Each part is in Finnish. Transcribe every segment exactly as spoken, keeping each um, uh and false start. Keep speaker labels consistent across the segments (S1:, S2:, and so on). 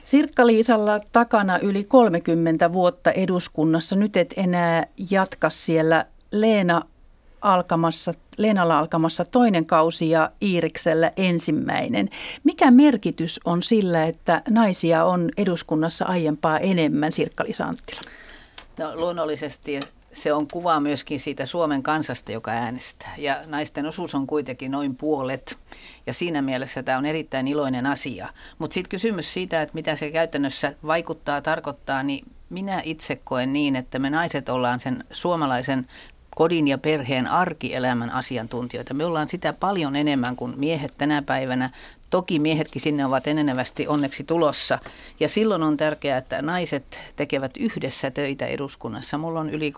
S1: Sirkka-Liisalla takana yli kolmekymmentä vuotta eduskunnassa. Nyt et enää jatka siellä. Leena alkamassa, Leenalla alkamassa toinen kausi ja Iiriksellä ensimmäinen. Mikä merkitys on sillä, että naisia on eduskunnassa aiempaa enemmän, Sirkka-Liisa Anttila?
S2: No, luonnollisesti se on kuva myöskin siitä Suomen kansasta, joka äänestää. Ja naisten osuus on kuitenkin noin puolet. Ja siinä mielessä tämä on erittäin iloinen asia. Mutta sitten kysymys siitä, että mitä se käytännössä vaikuttaa, tarkoittaa, niin minä itse koen niin, että me naiset ollaan sen suomalaisen kodin ja perheen arkielämän asiantuntijoita. Me ollaan sitä paljon enemmän kuin miehet tänä päivänä. Toki miehetkin sinne ovat enenevästi onneksi tulossa. Ja silloin on tärkeää, että naiset tekevät yhdessä töitä eduskunnassa. Mulla on yli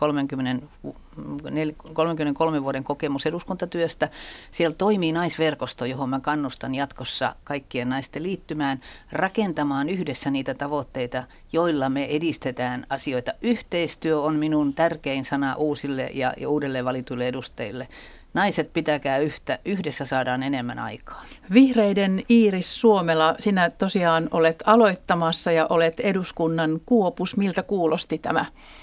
S2: kolmekymmentäkolme vuoden kokemus eduskuntatyöstä. Siellä toimii naisverkosto, johon mä kannustan jatkossa kaikkien naisten liittymään, rakentamaan yhdessä niitä tavoitteita, joilla me edistetään asioita. Yhteistyö on minun tärkein sana uusille ja, ja uudelleen valituille edustajille. Naiset pitäkää yhtä, yhdessä saadaan enemmän aikaa.
S1: Vihreiden Iiris Suomela, sinä tosiaan olet aloittamassa ja olet eduskunnan kuopus. Miltä kuulosti tämä?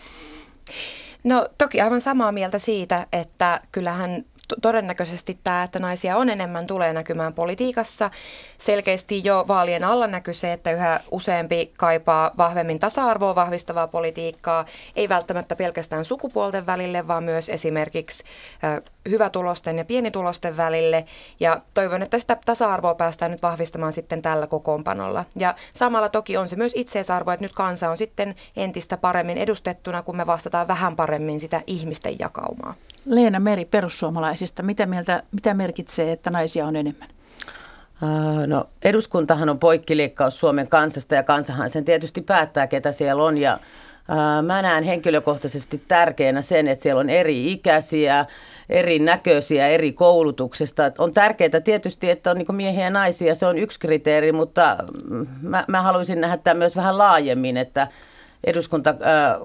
S3: No toki aivan samaa mieltä siitä, että kyllähän todennäköisesti tämä, että naisia on enemmän, tulee näkymään politiikassa. Selkeästi jo vaalien alla näkyy se, että yhä useampi kaipaa vahvemmin tasa-arvoa vahvistavaa politiikkaa, ei välttämättä pelkästään sukupuolten välille, vaan myös esimerkiksi hyvätulosten ja pienitulosten välille. Ja toivon, että sitä tasa-arvoa päästään nyt vahvistamaan sitten tällä kokoonpanolla. Ja samalla toki on se myös itseisarvo, että nyt kansa on sitten entistä paremmin edustettuna, kun me vastataan vähän paremmin sitä ihmisten jakaumaa.
S1: Leena Meri perussuomalaisista. Mitä mieltä, mitä merkitsee, että naisia on enemmän?
S4: No, eduskuntahan on poikkileikkaus Suomen kansasta ja kansahan sen tietysti päättää, ketä siellä on. Ja ää, mä näen henkilökohtaisesti tärkeänä sen, että siellä on eri ikäisiä, eri näköisiä, eri koulutuksesta. On tärkeää tietysti, että on niin miehiä ja naisia, se on yksi kriteeri, mutta mä, mä haluaisin nähdä tämän myös vähän laajemmin, että eduskunta ää,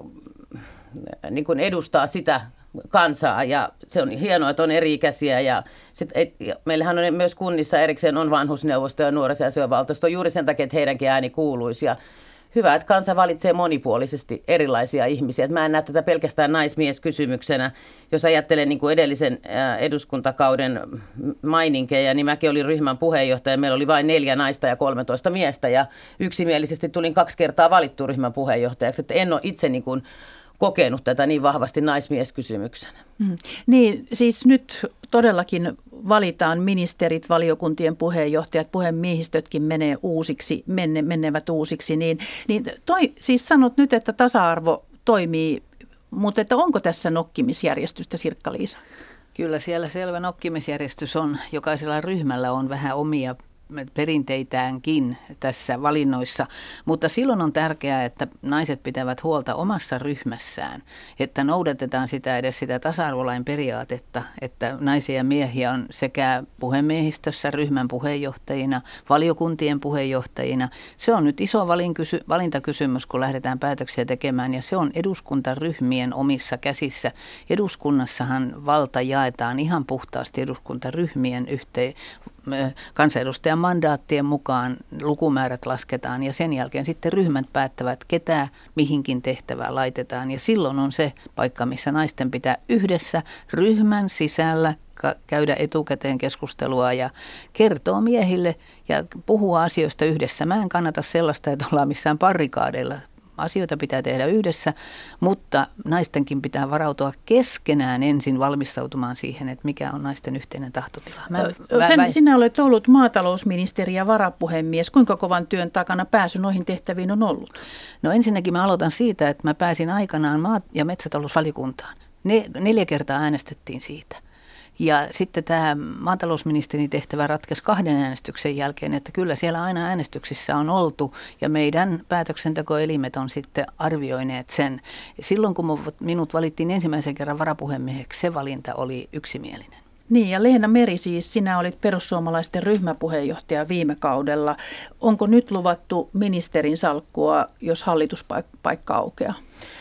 S4: niin kuin edustaa sitä kansaa ja se on hienoa, että on eri-ikäisiä ja, sit, et, ja meillähän on myös kunnissa erikseen on vanhusneuvosto ja nuorisoasioivaltuusto juuri sen takia, että heidänkin ääni kuuluisi ja hyvä, että kansa valitsee monipuolisesti erilaisia ihmisiä. Et mä en näe tätä pelkästään naismies-kysymyksenä. Jos ajattelen niin kuin edellisen eduskuntakauden maininkeja, niin mäkin olin ryhmän puheenjohtaja. Meillä oli vain neljä naista ja kolmetoista miestä ja yksimielisesti tulin kaksi kertaa valittu ryhmän puheenjohtajaksi. Et en ole itse niin kuin kokenut tätä niin vahvasti naismieskysymyksenä.
S1: Mm. Niin, siis nyt todellakin valitaan ministerit, valiokuntien puheenjohtajat, puhemiehistötkin menee uusiksi, menne, menevät uusiksi. Niin, niin toi, siis sanot nyt, että tasa-arvo toimii, mutta että onko tässä nokkimisjärjestystä, Sirkka-Liisa?
S2: Kyllä siellä selvä nokkimisjärjestys on. Jokaisella ryhmällä on vähän omia perinteitäänkin tässä valinnoissa, mutta silloin on tärkeää, että naiset pitävät huolta omassa ryhmässään, että noudatetaan sitä edes sitä tasa-arvolain periaatetta, että naisia ja miehiä on sekä puhemiehistössä ryhmän puheenjohtajina, valiokuntien puheenjohtajina. Se on nyt iso valintakysymys, kun lähdetään päätöksiä tekemään ja se on eduskuntaryhmien omissa käsissä. Eduskunnassahan valta jaetaan ihan puhtaasti eduskuntaryhmien yhteen kansanedustajan mandaattien mukaan lukumäärät lasketaan ja sen jälkeen sitten ryhmät päättävät, ketä mihinkin tehtävään laitetaan. Ja silloin on se paikka, missä naisten pitää yhdessä ryhmän sisällä käydä etukäteen keskustelua ja kertoa miehille ja puhua asioista yhdessä. Mä en kannata sellaista, että ollaan missään barrikaadeilla. Asioita pitää tehdä yhdessä, mutta naistenkin pitää varautua keskenään ensin valmistautumaan siihen, että mikä on naisten yhteinen tahtotila. Mä,
S1: Sen,
S2: mä,
S1: sinä olet ollut maatalousministeri ja varapuhemies. Kuinka kovan työn takana pääsy noihin tehtäviin on ollut?
S2: No ensinnäkin mä aloitan siitä, että mä pääsin aikanaan maa- ja metsätalousvaliokuntaan. Ne, neljä kertaa äänestettiin siitä. Ja sitten tämä maatalousministerin tehtävä ratkesi kahden äänestyksen jälkeen, että kyllä siellä aina äänestyksissä on oltu ja meidän päätöksentekoelimet on sitten arvioineet sen. Silloin kun minut valittiin ensimmäisen kerran varapuhemieheksi, se valinta oli yksimielinen.
S1: Niin ja Leena Meri siis, sinä olit perussuomalaisten ryhmäpuheenjohtaja viime kaudella. Onko nyt luvattu ministerin salkkua, jos hallituspaikka aukeaa?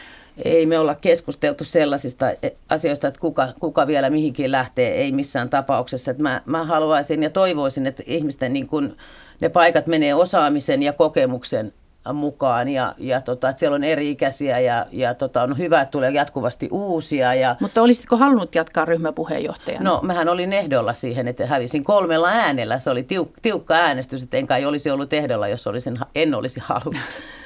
S4: Ei me olla keskusteltu sellaisista asioista, että kuka, kuka vielä mihinkin lähtee, ei missään tapauksessa. Että mä, mä haluaisin ja toivoisin, että ihmisten niin kun ne paikat menee osaamisen ja kokemuksen mukaan ja, ja tota, että siellä on eri-ikäisiä ja, ja tota, on hyvä, että tulee jatkuvasti uusia. Ja,
S1: mutta olisitko halunnut jatkaa ryhmäpuheenjohtajana?
S4: No, mähän olin ehdolla siihen, että hävisin kolmella äänellä. Se oli tiuk, tiukka äänestys, että en kai olisi ollut ehdolla, jos olisin, en olisi halunnut.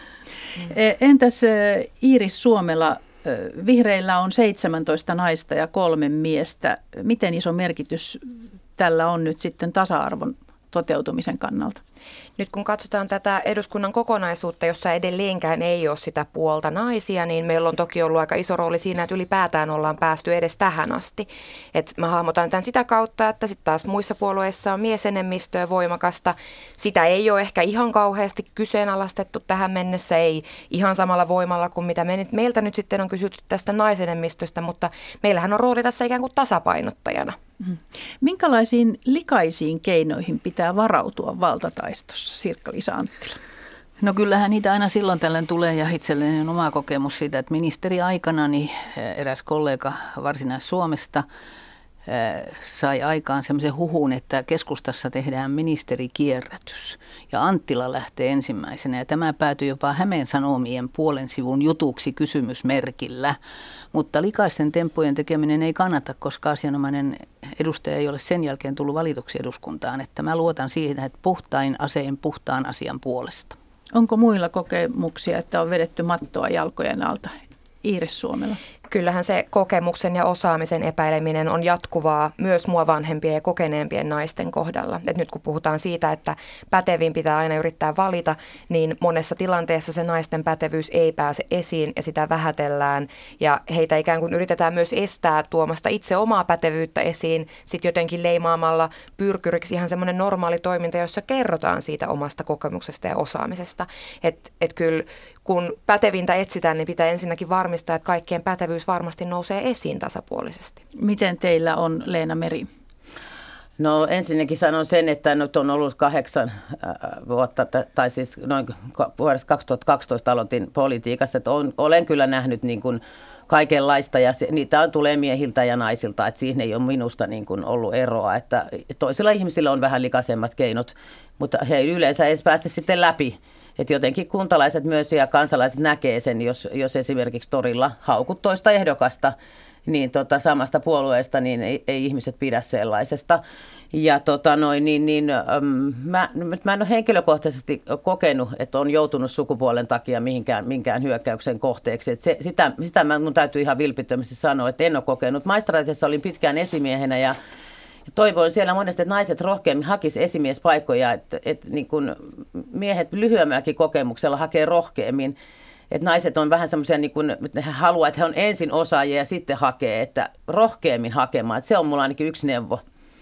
S1: Entäs Iiris Suomela, vihreillä on seitsemäntoista naista ja kolme miestä. Miten iso merkitys tällä on nyt sitten tasa-arvon toteutumisen kannalta?
S3: Nyt kun katsotaan tätä eduskunnan kokonaisuutta, jossa edelleenkään ei ole sitä puolta naisia, niin meillä on toki ollut aika iso rooli siinä, että ylipäätään ollaan päästy edes tähän asti. Et mä hahmotan tämän sitä kautta, että sitten taas muissa puolueissa on miesenemmistöä voimakasta. Sitä ei ole ehkä ihan kauheasti kyseenalaistettu tähän mennessä, ei ihan samalla voimalla kuin mitä me nyt, meiltä nyt sitten on kysytty tästä naisenemmistöstä, mutta meillähän on rooli tässä ikään kuin tasapainottajana.
S1: Minkälaisiin likaisiin keinoihin pitää varautua valtataistossa, Sirkka-Liisa Anttila?
S2: No kyllähän niitä aina silloin tällöin tulee ja itselleni on oma kokemus siitä, että ministeri aikana niin eräs kollega Varsinais-Suomesta sai aikaan semmoisen huhun, että keskustassa tehdään ministerikierrätys ja Anttila lähtee ensimmäisenä ja tämä päätyi jopa Hämeen Sanomien puolen sivun jutuksi kysymysmerkillä. Mutta likaisten temppujen tekeminen ei kannata, koska asianomainen edustaja ei ole sen jälkeen tullut valituksi eduskuntaan. Että mä luotan siihen, että puhtain aseen puhtaan asian puolesta.
S1: Onko muilla kokemuksia, että on vedetty mattoa jalkojen alta? Iiris Suomela.
S3: Kyllähän se kokemuksen ja osaamisen epäileminen on jatkuvaa myös mua vanhempien ja kokeneempien naisten kohdalla. Et nyt kun puhutaan siitä, että pätevin pitää aina yrittää valita, niin monessa tilanteessa se naisten pätevyys ei pääse esiin ja sitä vähätellään. Ja heitä ikään kuin yritetään myös estää tuomasta itse omaa pätevyyttä esiin, sitten jotenkin leimaamalla pyrkyriksi ihan semmoinen normaali toiminta, jossa kerrotaan siitä omasta kokemuksesta ja osaamisesta. Että et kyllä kun pätevintä etsitään, niin pitää ensinnäkin varmistaa, että kaikkien pätevyys varmasti nousee esiin tasapuolisesti.
S1: Miten teillä on, Leena Meri?
S4: No ensinnäkin sanon sen, että nyt on ollut kahdeksan vuotta, tai siis noin vuodesta kaksituhattakaksitoista aloitin politiikassa, että on, olen kyllä nähnyt niin kuin kaikenlaista ja se, niitä on, tulee miehiltä ja naisilta, että siihen ei ole minusta niin kuin ollut eroa, että toisilla ihmisillä on vähän likaisemmat keinot, mutta he ei yleensä edes pääse sitten läpi. Että jotenkin kuntalaiset myös ja kansalaiset näkee sen, jos, jos esimerkiksi torilla haukut toista ehdokasta niin tota, samasta puolueesta, niin ei, ei ihmiset pidä sellaisesta. Ja tota noin, niin, niin, äm, mä, mä en ole henkilökohtaisesti kokenut, että on joutunut sukupuolen takia mihinkään, minkään hyökkäyksen kohteeksi. Et se, sitä sitä mä, mun täytyy ihan vilpittömästi sanoa, että en ole kokenut. Maistraatissa olin pitkään esimiehenä ja toivoin siellä monesti, että naiset rohkeammin hakisi esimiespaikkoja, että, että niin kuin miehet lyhyemmälläkin kokemuksella hakee rohkeammin. Että naiset on vähän semmoisia, niin kuin, että he haluaa, että he on ensin osaajia ja sitten hakee, että rohkeammin hakemaan. Että se on mulla ainakin yksi neuvo.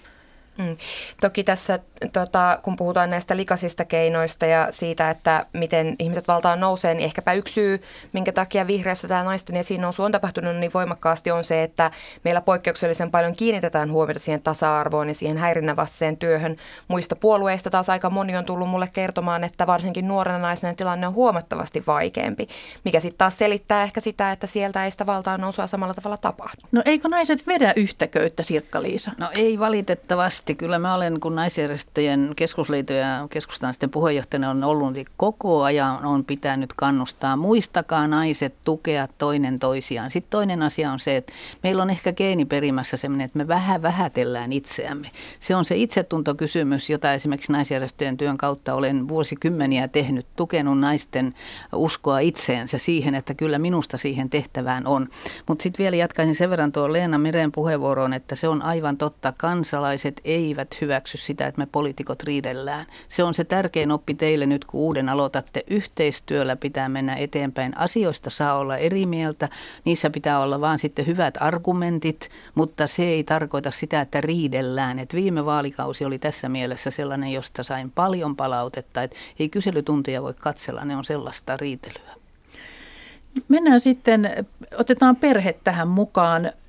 S3: Mm. Toki tässä, tota, kun puhutaan näistä likaisista keinoista ja siitä, että miten ihmiset valtaan nousee, niin ehkäpä yksi syy, minkä takia vihreässä tämä naisten esiin nousu on tapahtunut niin voimakkaasti, on se, että meillä poikkeuksellisen paljon kiinnitetään huomiota siihen tasa-arvoon ja siihen häirinnänvastaiseen työhön. Muista puolueista taas aika moni on tullut mulle kertomaan, että varsinkin nuorena naisena tilanne on huomattavasti vaikeampi, mikä sitten taas selittää ehkä sitä, että sieltä ei sitä valtaan nousua samalla tavalla tapahdu.
S1: No eikö naiset vedä yhtä köyttä, Sirkka-Liisa?
S2: No ei valitettavasti. Kyllä mä olen, kun naisjärjestöjen keskusliiton ja keskusnaisten puheenjohtajana on ollut, niin koko ajan on pitänyt kannustaa. Muistakaa naiset tukea toinen toisiaan. Sitten toinen asia on se, että meillä on ehkä geeniperimässä sellainen, että me vähän vähätellään itseämme. Se on se itsetuntokysymys, jota esimerkiksi naisjärjestöjen työn kautta olen vuosikymmeniä tehnyt, tukenut naisten uskoa itseensä siihen, että kyllä minusta siihen tehtävään on. Mutta sitten vielä jatkaisin sen verran tuon Leena Meren puheenvuoroon, että se on aivan totta. Kansalaiset eivät hyväksy sitä, että me poliitikot riidellään. Se on se tärkein oppi teille nyt, kun uuden aloitatte. Yhteistyöllä pitää mennä eteenpäin. Asioista saa olla eri mieltä. Niissä pitää olla vaan sitten hyvät argumentit, mutta se ei tarkoita sitä, että riidellään. Et viime vaalikausi oli tässä mielessä sellainen, josta sain paljon palautetta, että ei kyselytuntia voi katsella, ne on sellaista riitelyä.
S1: Mennään sitten, otetaan perhe tähän mukaan.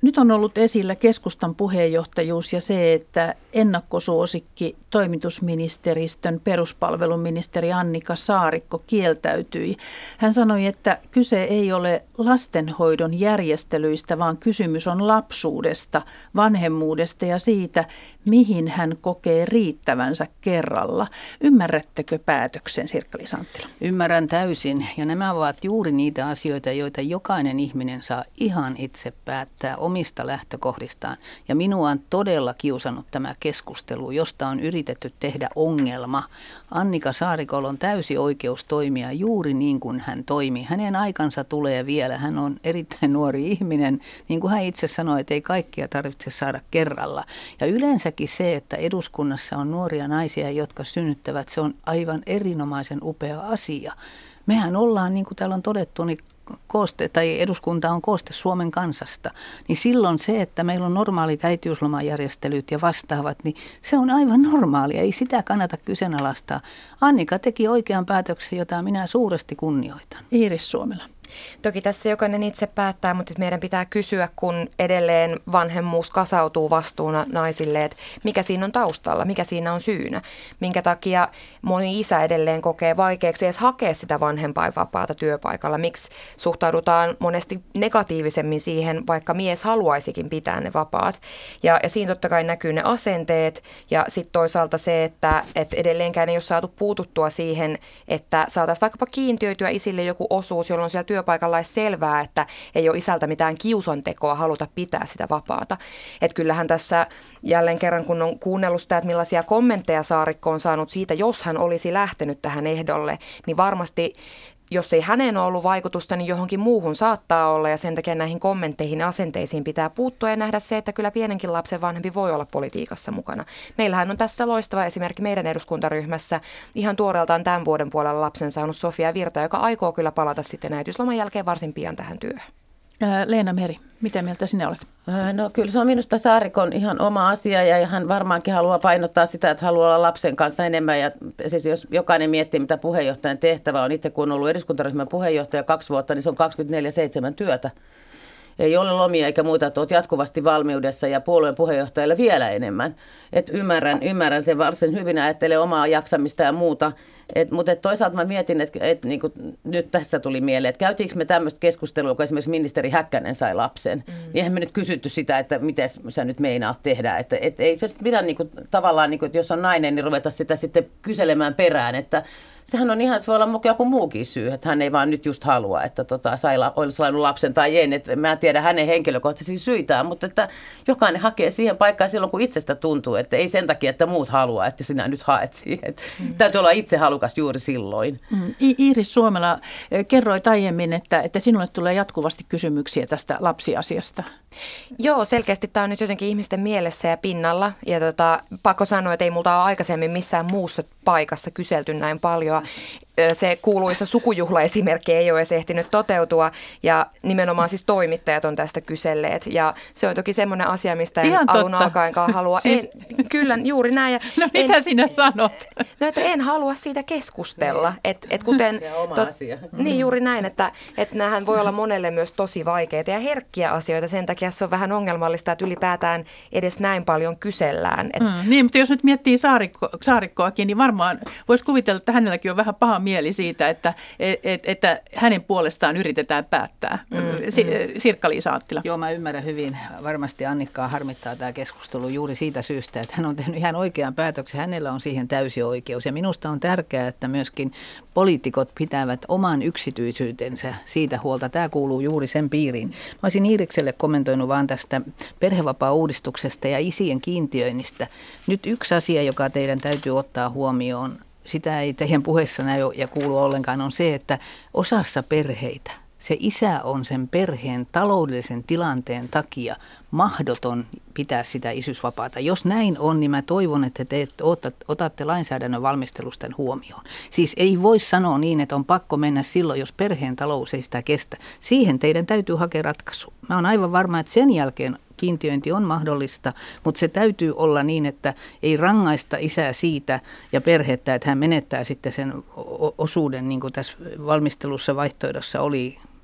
S1: Nyt on ollut esillä keskustan puheenjohtajuus ja se, että ennakkosuosikki toimitusministeristön peruspalveluministeri Annika Saarikko kieltäytyi. Hän sanoi, että kyse ei ole lastenhoidon järjestelyistä, vaan kysymys on lapsuudesta, vanhemmuudesta ja siitä, mihin hän kokee riittävänsä kerralla. Ymmärrättekö päätöksen, Sirkka-Liisa Anttila?
S2: Ymmärrän täysin, ja nämä ovat juuri niitä asioita, joita jokainen ihminen saa ihan itse päättää omista lähtökohdistaan. Ja minua on todella kiusannut tämä keskustelu, josta on yritetty tehdä ongelma. Annika Saarikolla on täysi oikeus toimia juuri niin kuin hän toimii. Hänen aikansa tulee vielä. Hän on erittäin nuori ihminen. Niin kuin hän itse sanoi, että ei kaikkia tarvitse saada kerralla. Ja yleensäkin se, että eduskunnassa on nuoria naisia, jotka synnyttävät, se on aivan erinomaisen upea asia. Mehän ollaan, niin kuin täällä on todettu, niin kooste, tai eduskunta on kooste Suomen kansasta, niin silloin se, että meillä on normaalit äitiyslomajärjestelyt ja vastaavat, niin se on aivan normaalia. Ei sitä kannata kyseenalaistaa. Annika teki oikean päätöksen, jota minä suuresti kunnioitan.
S1: Iiris Suomela.
S3: Toki tässä jokainen itse päättää, mutta meidän pitää kysyä, kun edelleen vanhemmuus kasautuu vastuuna naisille, että mikä siinä on taustalla, mikä siinä on syynä. Minkä takia moni isä edelleen kokee vaikeaksi edes hakea sitä vanhempainvapaata työpaikalla. Miksi suhtaudutaan monesti negatiivisemmin siihen, vaikka mies haluaisikin pitää ne vapaat. Ja, ja siinä totta kai näkyy ne asenteet ja sitten toisaalta se, että, että edelleenkään ei ole saatu puututtua siihen, että saataisiin vaikkapa kiintiöityä isille joku osuus, jolloin siellä työ työpaikalla olisi selvää, että ei ole isältä mitään kiusantekoa haluta pitää sitä vapaata. Että kyllähän tässä jälleen kerran, kun on kuunnellut sitä, että millaisia kommentteja Saarikko on saanut siitä, jos hän olisi lähtenyt tähän ehdolle, niin varmasti jos ei häneen ole ollut vaikutusta, niin johonkin muuhun saattaa olla ja sen takia näihin kommentteihin ja asenteisiin pitää puuttua ja nähdä se, että kyllä pienenkin lapsen vanhempi voi olla politiikassa mukana. Meillähän on tässä loistava esimerkki meidän eduskuntaryhmässä ihan tuoreeltaan tämän vuoden puolella lapsen saanut Sofia Virta, joka aikoo kyllä palata sitten äitiysloman jälkeen varsin pian tähän työhön.
S1: Leena Meri, mitä mieltä sinä olet?
S4: No kyllä se on minusta Saarikon ihan oma asia ja hän varmaankin haluaa painottaa sitä, että haluaa olla lapsen kanssa enemmän. Ja siis jos jokainen miettii, mitä puheenjohtajan tehtävä on, itse kun on ollut eduskuntaryhmän puheenjohtaja kaksi vuotta, niin se on kaksikymmentäneljä seitsemän työtä. Ei ole lomia eikä muuta, että olet jatkuvasti valmiudessa ja puolueen puheenjohtajalla vielä enemmän. Et ymmärrän, ymmärrän sen varsin hyvin, ajattelee omaa jaksamista ja muuta. Et, mutta et toisaalta mä mietin, että et, niin nyt tässä tuli mieleen, että käytiinkö me tämmöistä keskustelua, kun esimerkiksi ministeri Häkkänen sai lapsen. Mm. Niin eihän me nyt kysytty sitä, että miten sä nyt meinaat tehdä. Että et, ei pidä niin kuin, tavallaan, niin kuin, että jos on nainen, niin ruveta sitä sitten kyselemään perään, että sehän on ihan, se voi olla joku muukin syy, että hän ei vaan nyt just halua, että tota, sai, olisi saanut lapsen tai ei. Että mä en tiedä hänen henkilökohtaisia syitään, mutta että jokainen hakee siihen paikkaan silloin, kun itsestä tuntuu. Että ei sen takia, että muut haluaa, että sinä nyt haet siihen. Mm. Täytyy olla itse halukas juuri silloin.
S1: Mm. Iiris Suomela, kerroit aiemmin, että, että sinulle tulee jatkuvasti kysymyksiä tästä lapsiasiasta.
S3: Joo, selkeästi tämä on nyt jotenkin ihmisten mielessä ja pinnalla. Ja tota, pakko sanoa, että ei multa ole aikaisemmin missään muussa paikassa kyselty näin paljon. Se kuuluisa sukujuhlaesimerkki ei ole edes ehtinyt toteutua ja nimenomaan siis toimittajat on tästä kyselleet. Ja se on toki semmoinen asia, mistä en
S1: ihan
S3: alun
S1: totta.
S3: alkaenkaan halua.
S1: Siis...
S3: En, kyllä, juuri näin.
S1: No mitä
S3: en,
S1: sinä sanot?
S3: No, että en halua siitä keskustella. Et, et kuten,
S4: ja oma
S3: tot,
S4: asia.
S3: Niin juuri näin, että, että näähän voi olla monelle myös tosi vaikeita ja herkkiä asioita. Sen takia se on vähän ongelmallista, että ylipäätään edes näin paljon kysellään. Et,
S1: mm, niin, mutta jos nyt miettii Saarikko, Saarikkoakin, niin varmaan voisi kuvitella, että hänelläkin on vähän paha mieli siitä, että, et, että hänen puolestaan yritetään päättää. Mm, si- mm. Sirkka-Liisa Anttila.
S2: Joo, mä ymmärrän hyvin. Varmasti Annikkaa harmittaa tämä keskustelu juuri siitä syystä, että hän on tehnyt ihan oikean päätöksen. Hänellä on siihen täysi oikeus. Ja minusta on tärkeää, että myöskin poliitikot pitävät oman yksityisyytensä siitä huolta. Tämä kuuluu juuri sen piiriin. Mä olisin Iirikselle kommentoinut vaan tästä perhevapaa-uudistuksesta ja isien kiintiöinnistä. Nyt yksi asia, joka teidän täytyy ottaa huomioon, sitä ei teidän puheessa näy ja kuulu ollenkaan, on se, että osassa perheitä se isä on sen perheen taloudellisen tilanteen takia mahdoton pitää sitä isyysvapaata. Jos näin on, niin mä toivon, että te otatte lainsäädännön valmistelusta huomioon. Siis ei voi sanoa niin, että on pakko mennä silloin, jos perheen talous ei sitä kestä. Siihen teidän täytyy hakea ratkaisu. Mä oon aivan varma, että sen jälkeen kiintiöinti on mahdollista, mutta se täytyy olla niin, että ei rangaista isää siitä ja perhettä, että hän menettää sitten sen osuuden, niin kuin tässä valmistelussa vaihtoehdossa oli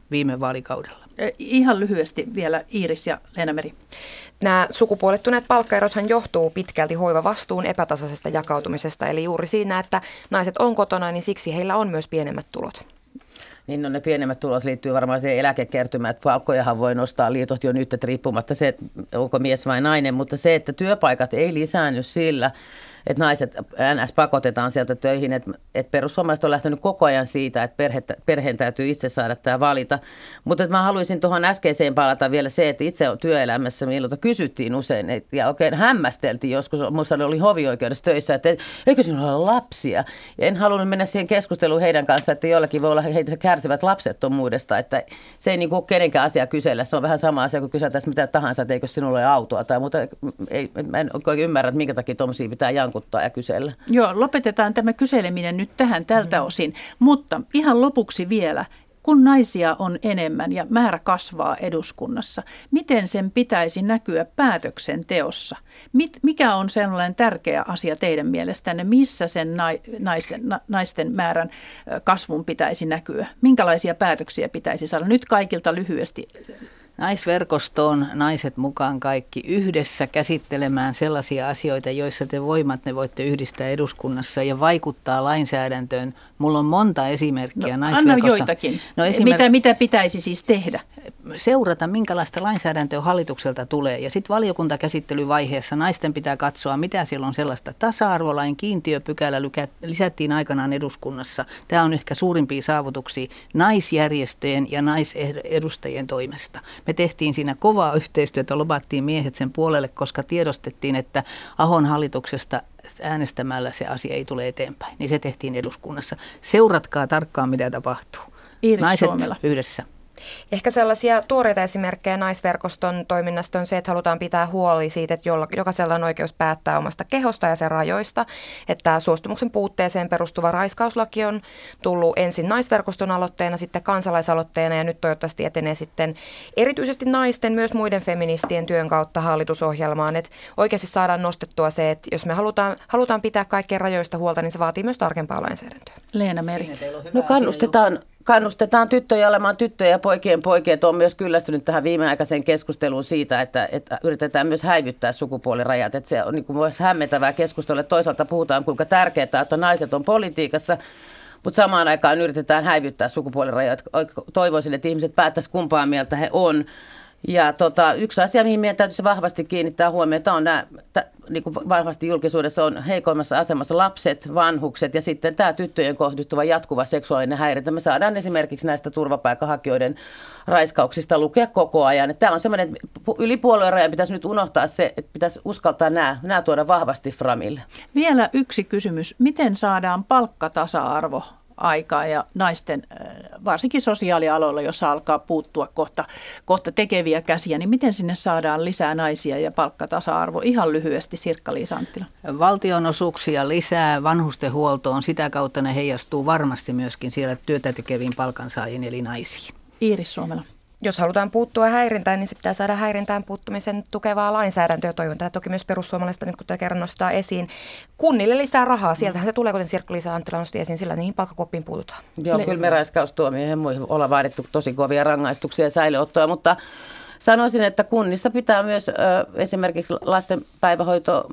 S2: viime vaalikaudella.
S1: Ihan lyhyesti vielä Iiris ja Leena-Meri.
S3: Nämä sukupuolittuneet palkkaerothan johtuu pitkälti hoivavastuun epätasaisesta jakautumisesta, eli juuri siinä, että naiset on kotona, niin siksi heillä on myös pienemmät tulot.
S4: Niin no ne pienemmät tulot liittyy varmaan siihen eläkekertymään, että palkkojahan voi nostaa liitot jo nyt, että riippumatta se, että onko mies vai nainen, mutta se, että työpaikat ei lisäänny sillä, että naiset N S pakotetaan sieltä töihin, että, että perussuomalaiset on lähtenyt koko ajan siitä, että perhe, perheen täytyy itse saada tämä valita. Mutta mä haluaisin tuohon äskeiseen palata vielä se, että itse työelämässä milloin kysyttiin usein et, ja oikein hämmästeltiin joskus, minusta oli hovioikeudessa töissä, että eikö sinulla ole lapsia? Ja en halunnut mennä siihen keskusteluun heidän kanssaan, että jollakin voi olla heitä kärsivät lapsettomuudesta, että se ei niin kuin kenenkään asia kysellä. Se on vähän sama asia kuin kysytäisiin mitä tahansa, että eikö sinulla ole autoa tai muuta. Ei, mä en oikein ymmärrä, että minkä takia tuommoisia pitää jankuttaa ja kysellä.
S1: Joo, lopetetaan tämä kyseleminen nyt tähän tältä osin, mutta ihan lopuksi vielä, kun naisia on enemmän ja määrä kasvaa eduskunnassa, miten sen pitäisi näkyä päätöksenteossa? Mit, mikä on sellainen tärkeä asia teidän mielestänne, missä sen naisten, naisten määrän kasvun pitäisi näkyä? Minkälaisia päätöksiä pitäisi saada? Nyt kaikilta lyhyesti.
S2: Naisverkostoon naiset mukaan kaikki yhdessä käsittelemään sellaisia asioita, joissa te voimat ne voitte yhdistää eduskunnassa ja vaikuttaa lainsäädäntöön. Mulla on monta esimerkkiä
S1: no,
S2: naisverkosta.
S1: Anna joitakin. No, esimerk- mitä, mitä pitäisi siis tehdä?
S2: Seurata, minkälaista lainsäädäntöä hallitukselta tulee. Ja sitten valiokuntakäsittelyvaiheessa naisten pitää katsoa, mitä siellä on sellaista. Tasa-arvolain kiintiöpykälä lisättiin aikanaan eduskunnassa. Tämä on ehkä suurimpia saavutuksia naisjärjestöjen ja naisedustajien toimesta. Me tehtiin siinä kovaa yhteistyötä, lobattiin miehet sen puolelle, koska tiedostettiin, että Ahon hallituksesta äänestämällä se asia ei tule eteenpäin. Niin se tehtiin eduskunnassa. Seuratkaa tarkkaan, mitä tapahtuu.
S1: Iiris
S2: Naiset
S1: Suomela.
S2: Yhdessä.
S3: Ehkä sellaisia tuoreita esimerkkejä naisverkoston toiminnasta on se, että halutaan pitää huoli siitä, että jokaisella on oikeus päättää omasta kehosta ja sen rajoista. Että suostumuksen puutteeseen perustuva raiskauslaki on tullut ensin naisverkoston aloitteena, sitten kansalaisaloitteena ja nyt toivottavasti etenee sitten erityisesti naisten, myös muiden feministien työn kautta hallitusohjelmaan. Että oikeasti saadaan nostettua se, että jos me halutaan, halutaan pitää kaikkien rajoista huolta, niin se vaatii myös tarkempaa lainsäädäntöä.
S1: Leena-Meri.
S4: No kannustetaan. Kannustetaan tyttöjä olemaan tyttöjä ja poikien poikia. On myös kyllästynyt tähän viimeaikaiseen keskusteluun siitä, että, että yritetään myös häivyttää sukupuolirajat. Että se on niin kuin myös hämmentävää keskustelua. Toisaalta puhutaan, kuinka tärkeää, että naiset on politiikassa, mutta samaan aikaan yritetään häivyttää sukupuolirajat. Toivoisin, että ihmiset päättäisivät kumpaa mieltä he on. Ja tota, yksi asia, mihin meidän täytyisi vahvasti kiinnittää huomiota, on nämä, t- niin kuin vahvasti julkisuudessa on heikoimmassa asemassa lapset, vanhukset ja sitten tämä tyttöjen kohdistuva jatkuva seksuaalinen häirintä. Me saadaan esimerkiksi näistä turvapaikkahakijoiden raiskauksista lukea koko ajan. Tämä on semmoinen, että yli puoluerajan pitäisi nyt unohtaa se, että pitäisi uskaltaa nämä, nämä tuoda vahvasti framille.
S1: Vielä yksi kysymys. Miten saadaan palkkatasa-arvo aikaa ja naisten, varsinkin sosiaalialoilla, jossa alkaa puuttua kohta, kohta tekeviä käsiä, niin miten sinne saadaan lisää naisia ja palkkatasa-arvo? Ihan lyhyesti, Sirkka-Liisa Anttila.
S2: Valtionosuuksia lisää vanhustenhuoltoon, sitä kautta ne heijastuu varmasti myöskin siellä työtä tekeviin palkansaajiin eli naisiin.
S1: Iiris Suomela.
S3: Jos halutaan puuttua häirintään, niin se pitää saada häirintään puuttumisen tukevaa lainsäädäntöä. Toivon tätä toki myös perussuomalaista, nyt kun tämä kerran nostaa esiin. Kunnille lisää rahaa. Sieltähän se tulee, kuten Sirkka-Liisa Anttila nosti esiin, sillä niihin palkkakoppiin puututaan.
S4: Joo, Le- kyllä me raiskaustuomioihin ja muihin ollaan vaadittu tosi kovia rangaistuksia ja säilöottoa, mutta sanoisin, että kunnissa pitää myös ö, esimerkiksi lasten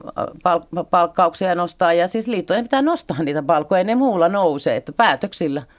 S4: päivähoitopalkkauksia nostaa ja siis liittojen pitää nostaa niitä palkkoja, ne muulla nousee, että päätöksillä